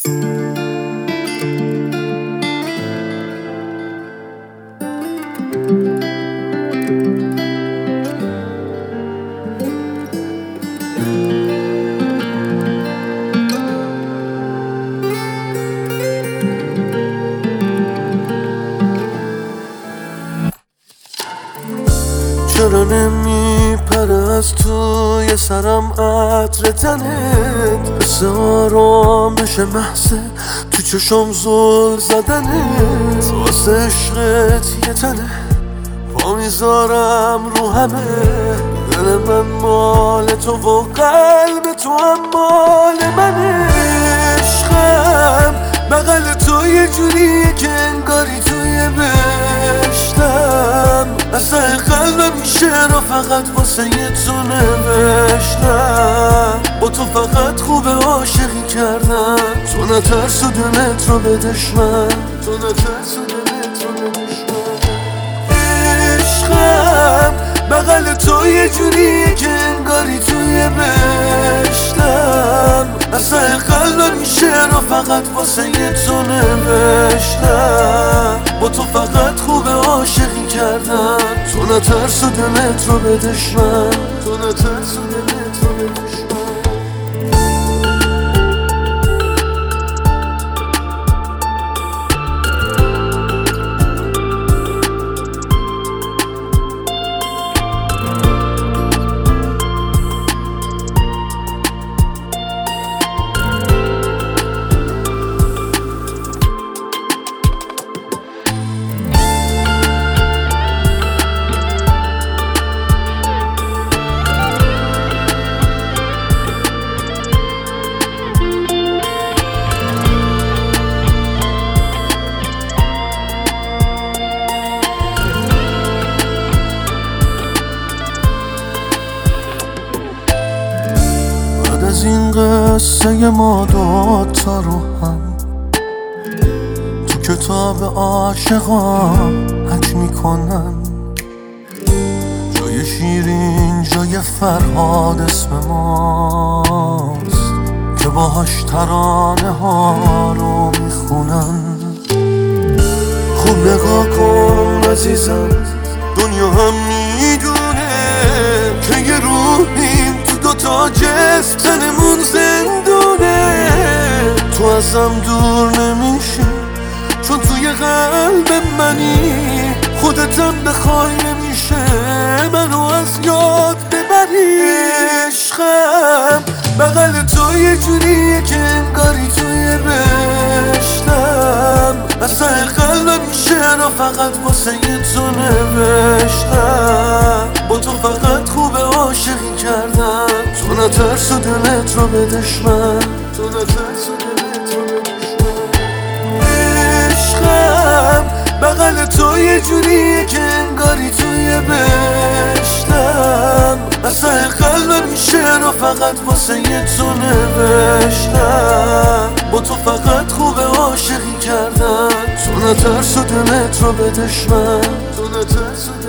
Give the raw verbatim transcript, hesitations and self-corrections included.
چرا نمیپره از توی سرم عطر تنت، حس آرامش محض تو چشم زل زدنت. واسه عشقت یه تنه پا میذارم رو همه، دل من مال تو و قلب تو هم مال منه. عشقم بغل تو یه جوریه که انگاری توی بهشتم، اصلا قلبم این شعر فقط واسه یه تو نوشتم. با تو فقط خوب عاشقی کردم، تو نترس و دلت رو به دشمن، تو نترس و دلت رو به دشمن. عشقم بغل تو یه جوریه که انگاری توی بهشتم، اصلا قلبم این شعر فقط واسه یه تو نوشتم. با تو فقط خوب عاشقی کردم، تو نترس و دلت رو به دشمن، تو نترس و دلت رو به دشمن. از این قصه ما دوتا رو هم تو کتاب عاشقان حک میکنن. جای شیرین جای فرهاد اسم ماست که باهاش ترانه ها رو میخونن. خوب نگاه کن عزیزم، دنیا هم میدونه که یه روحیم تو دوتا جسم، تنمون زندونه. تو ازم دور نمیشی چون توی قلب منی، خودتم بخوای نمیشه منو از یاد ببری. عشقم بغل تو یه جوریه که انگاری توی بهشتم، اصلا قلبم این شعر فقط واسه یه تو نوشتم. با تو فقط خوب عاشقی کردم، تو نترس و دلت رو به دشمن، تو نترس و دلت رو به دشمن. عشقم بغل تو یه جوریه که انگاری توی بهشتم، اصلا قلبم این شعر فقط واسه یه تو نوشتم. با تو فقط خوب عاشقی کردم، تو نترس و دلت رو به دشمن، تو نترس و